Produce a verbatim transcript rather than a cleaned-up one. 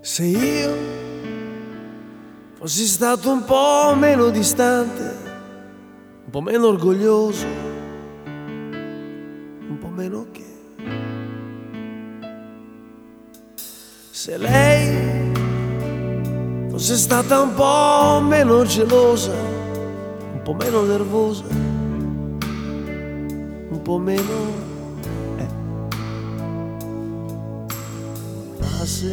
Se io fossi stato un po' meno distante, un po' meno orgoglioso, un po' meno che. Se lei fosse stata un po' meno gelosa, un po' meno nervosa, un po' meno... Eh. Ma se